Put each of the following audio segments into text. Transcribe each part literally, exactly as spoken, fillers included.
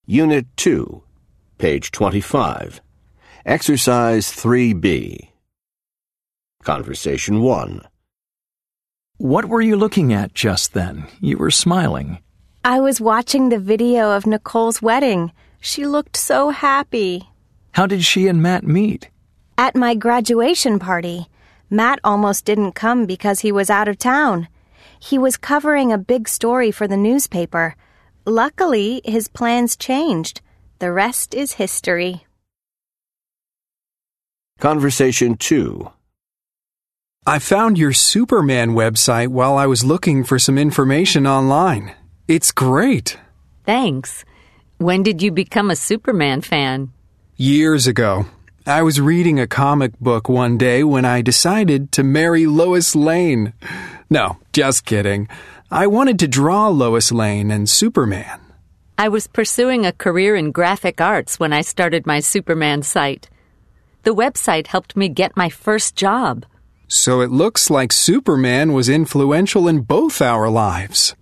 Unit two, page twenty-five. Exercise three B. Conversation one. What were you looking at just then? You were smiling. I was watching the video of Nicole's wedding. She looked so happy. How did she and Matt meet? At my graduation party. Matt almost didn't come because he was out of town. He was covering a big story for the newspaper. Luckily, his plans changed. The rest is history. Conversation two. I found your Superman website while I was looking for some information online. It's great. Thanks. When did you become a Superman fan? Years ago. I was reading a comic book one day when I decided to marry Lois Lane. No, just kidding. I wanted to draw Lois Lane and Superman. I was pursuing a career in graphic arts when I started my Superman site. The website helped me get my first job. So it looks like Superman was influential in both our lives.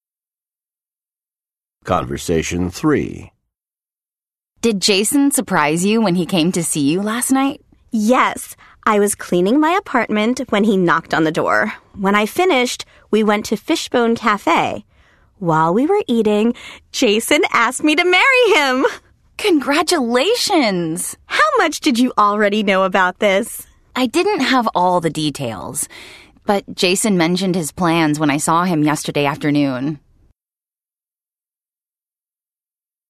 Conversation three. Did Jason surprise you when he came to see you last night? Yes. I was cleaning my apartment when he knocked on the door. When I finished, we went to Fishbone Cafe. While we were eating, Jason asked me to marry him. Congratulations! How much did you already know about this? I didn't have all the details, but Jason mentioned his plans when I saw him yesterday afternoon.